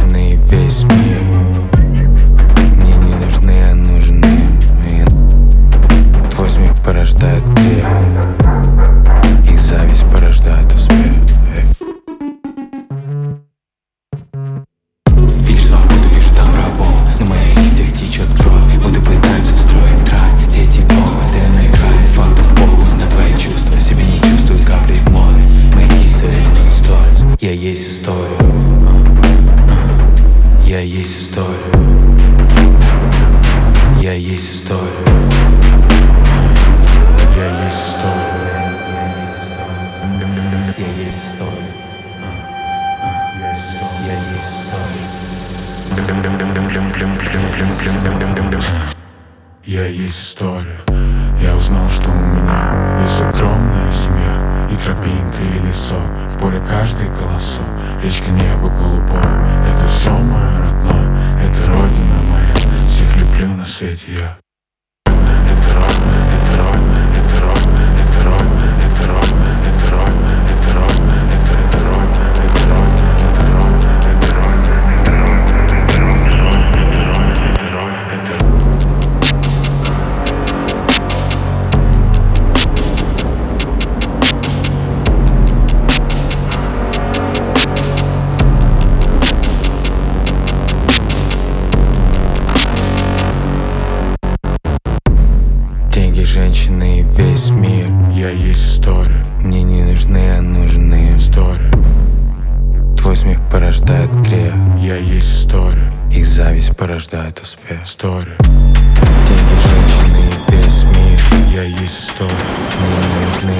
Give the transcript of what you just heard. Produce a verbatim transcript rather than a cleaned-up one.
женщины и весь мир. Мне не нужны, а нужны. Твой смех порождает грех, их зависть порождает успех. Видишь свободу, вижу там рабов, на моих листьях течет кровь. Воды пытаются строить рай, дети Бога, ты наиграй. Фактом похуй на твои чувства, себя не чувствуют капли в море. Мои истории not stories, я есть история. uh, uh, Я есть история. Я есть история. uh, Я есть история. Я есть история. uh, uh, Я есть история. Я есть история. Я узнал, что у меня есть огромная семья, и тропинка, и лесок, в поле каждый колосок, речка, небо голубое. Это все мое родное, это родина моя. Всех люблю на свете я. Это родное, это родное, это родное, это родное, это родное, это родное, это родное, это родное, это родное, это родное, это родное, это родное, это родное, это родное, это родное, это родное. Деньги, женщины и весь мир. Я есть история. Мне не нужны, а нужны. История. Твой смех порождает грех. Я есть история. Их зависть порождает успех. История. Деньги, женщины и весь мир. Я есть история. Мне не нужны,